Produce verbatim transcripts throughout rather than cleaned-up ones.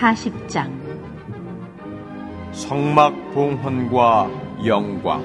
사십 장 성막 봉헌과 영광.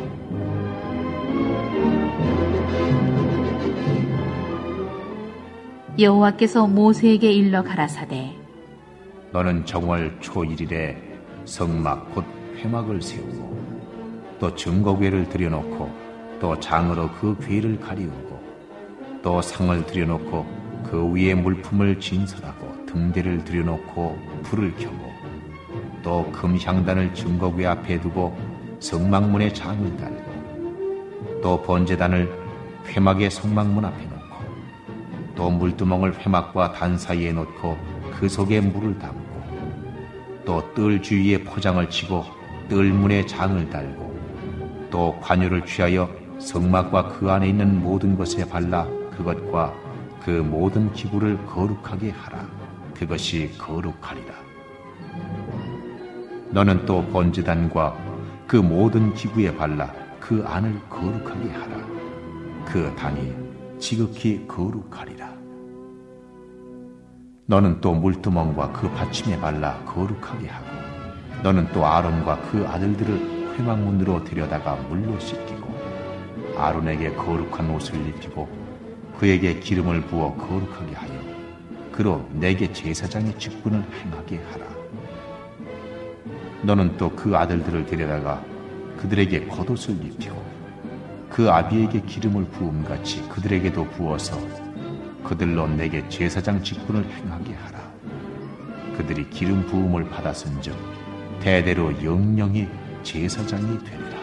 여호와께서 모세에게 일러 가라사대 너는 정월 초일일에 성막 곧 회막을 세우고 또 증거궤를 들여놓고 또 장으로 그 궤를 가리우고 또 상을 들여놓고 그 위에 물품을 진설하고 등대를 들여놓고 불을 켜고 또 금향단을 증거궤 앞에 두고 성막문에 장을 달고 또 번제단을 회막의 성막문 앞에 놓고 또 물두멍을 회막과 단 사이에 놓고 그 속에 물을 담고 또 뜰 주위에 포장을 치고 뜰문에 장을 달고 또 관유를 취하여 성막과 그 안에 있는 모든 것에 발라 그것과 그 모든 기구를 거룩하게 하라. 그것이 거룩하리라. 너는 또 번제단과 그 모든 기구에 발라 그 안을 거룩하게 하라. 그 단이 지극히 거룩하리라. 너는 또 물두멍과 그 받침에 발라 거룩하게 하고 너는 또 아론과 그 아들들을 회막문으로 데려다가 물로 씻기고 아론에게 거룩한 옷을 입히고 그에게 기름을 부어 거룩하게 하여 그로 내게 제사장의 직분을 행하게 하라. 너는 또 그 아들들을 데려다가 그들에게 겉옷을 입히고 그 아비에게 기름을 부음같이 그들에게도 부어서 그들로 내게 제사장 직분을 행하게 하라. 그들이 기름 부음을 받았은즉 대대로 영영이 제사장이 되리라.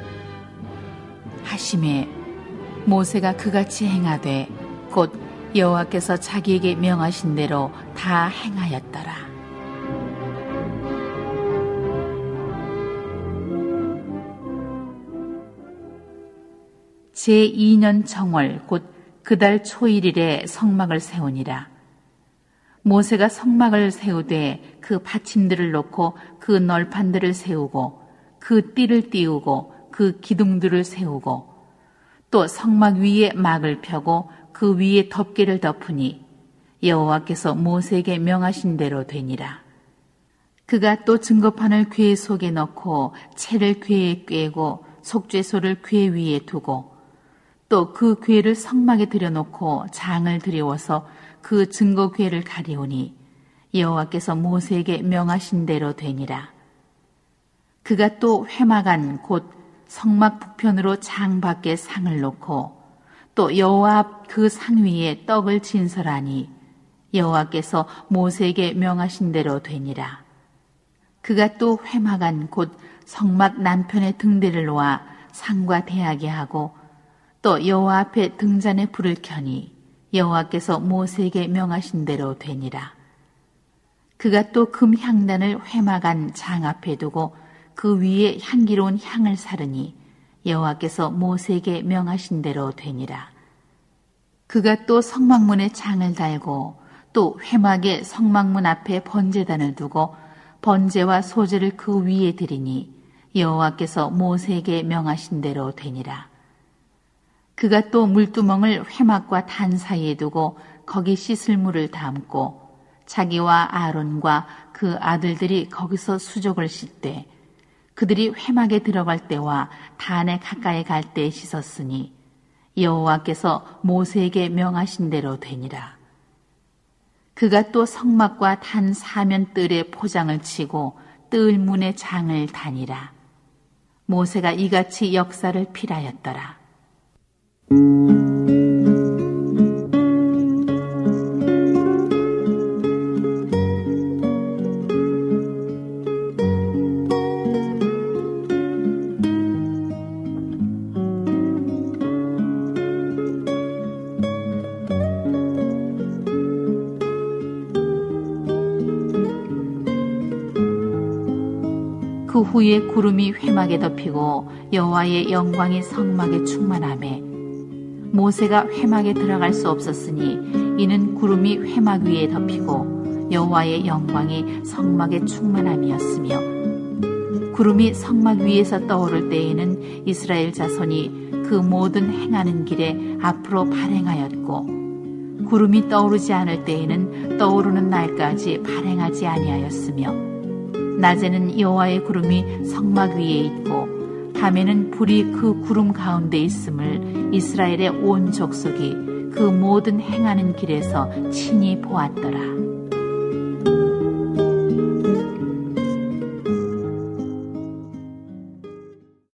하심에 모세가 그같이 행하되 곧 여호와께서 자기에게 명하신 대로 다 행하였더라. 제이 년 정월 곧 그달 초일일에 성막을 세우니라. 모세가 성막을 세우되 그 받침들을 놓고 그 널판들을 세우고 그 띠를 띄우고 그 기둥들을 세우고 또 성막 위에 막을 펴고 그 위에 덮개를 덮으니 여호와께서 모세에게 명하신 대로 되니라. 그가 또 증거판을 궤 속에 넣고 채를 궤에 꿰고 속죄소를 궤 위에 두고 또 그 궤를 성막에 들여놓고 장을 들여워서 그 증거궤를 가리우니 여호와께서 모세에게 명하신 대로 되니라. 그가 또 회막안 곧 성막 북편으로 장 밖에 상을 놓고 또 여호와 앞 그 상 위에 떡을 진설하니 여호와께서 모세에게 명하신 대로 되니라. 그가 또 회막안 곧 성막 남편에 등대를 놓아 상과 대하게 하고 또 여호와 앞에 등잔에 불을 켜니 여호와께서 모세에게 명하신 대로 되니라. 그가 또 금향단을 회막안 장 앞에 두고 그 위에 향기로운 향을 사르니 여호와께서 모세에게 명하신 대로 되니라. 그가 또 성막문에 장을 달고 또 회막의 성막문 앞에 번제단을 두고 번제와 소제를 그 위에 드리니 여호와께서 모세에게 명하신 대로 되니라. 그가 또 물두멍을 회막과 단 사이에 두고 거기 씻을 물을 담고 자기와 아론과 그 아들들이 거기서 수족을 씻되 그들이 회막에 들어갈 때와 단에 가까이 갈 때에 씻었으니 여호와께서 모세에게 명하신 대로 되니라. 그가 또 성막과 단 사면 뜰에 포장을 치고 뜰 문에 장을 다니라. 모세가 이같이 역사를 필하였더라. 그 후에 구름이 회막에 덮이고 여호와의 영광이 성막에 충만하매 모세가 회막에 들어갈 수 없었으니 이는 구름이 회막 위에 덮이고 여호와의 영광이 성막에 충만함이었으며 구름이 성막 위에서 떠오를 때에는 이스라엘 자손이 그 모든 행하는 길에 앞으로 발행하였고 구름이 떠오르지 않을 때에는 떠오르는 날까지 발행하지 아니하였으며 낮에는 여호와의 구름이 성막 위에 있고 밤에는 불이 그 구름 가운데 있음을 이스라엘의 온 족속이 그 모든 행하는 길에서 친히 보았더라.